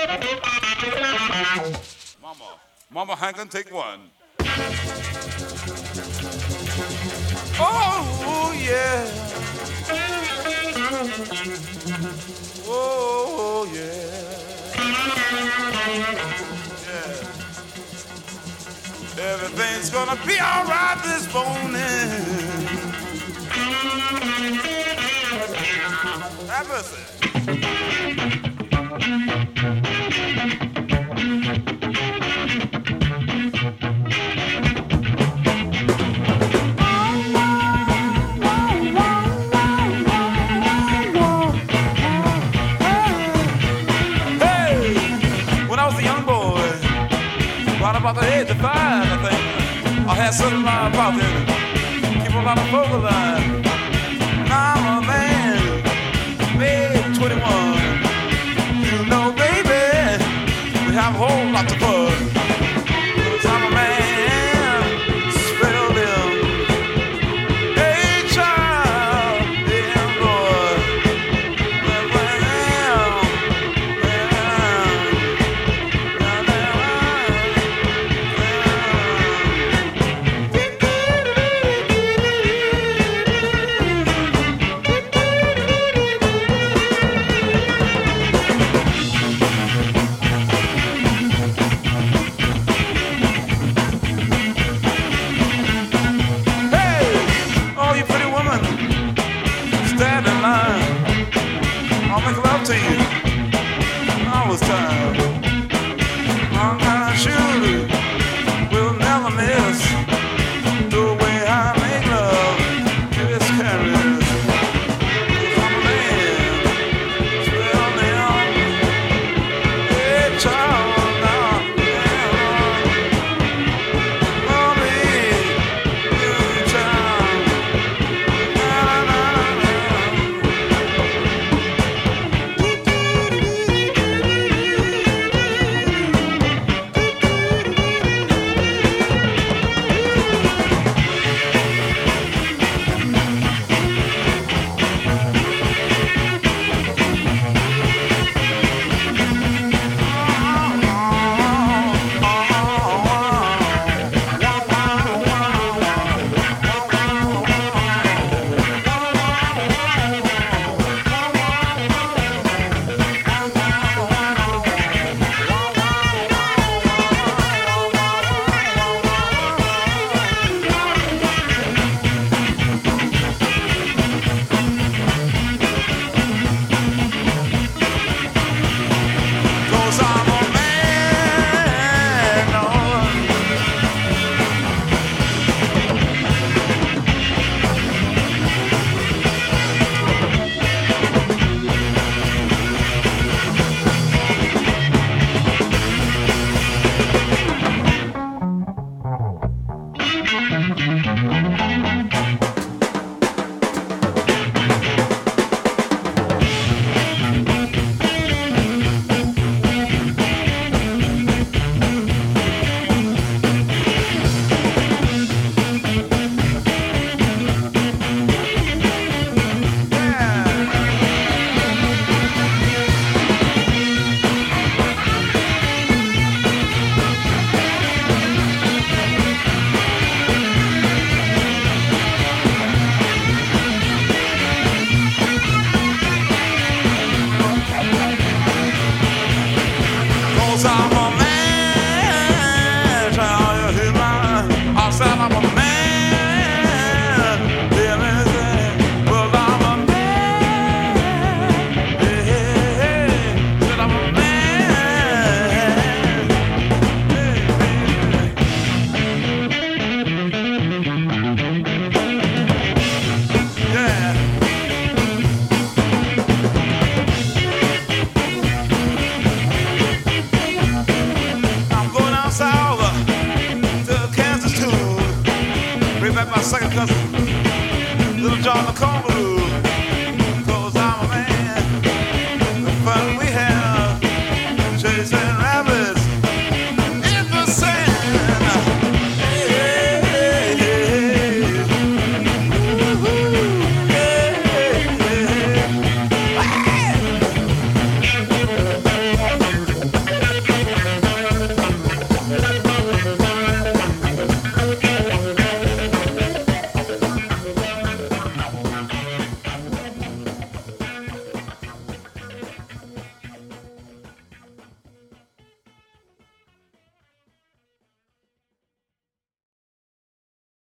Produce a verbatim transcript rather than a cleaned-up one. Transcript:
Mama, Mama Hankin, take one. Oh, yeah. Oh, yeah. Yeah. Everything's gonna be all right this morning. Have mercy. About the age of five, I think I had something line about it. Keep a lot of vocal line. Now I'm a man, made twenty-one. You know, baby, we have a whole lot to fun. 'Cause I'm a man, spread a limb. Hey, child, damn boy. Well, well, I'll make love to you all this time. I'm kind of sure we'll never miss the way I make love to this carriage. 'Cause I'm a man, spell them. Hey, child, now, yeah, oh, me, you, child. Na, na, na, my second cousin, Little John McCall.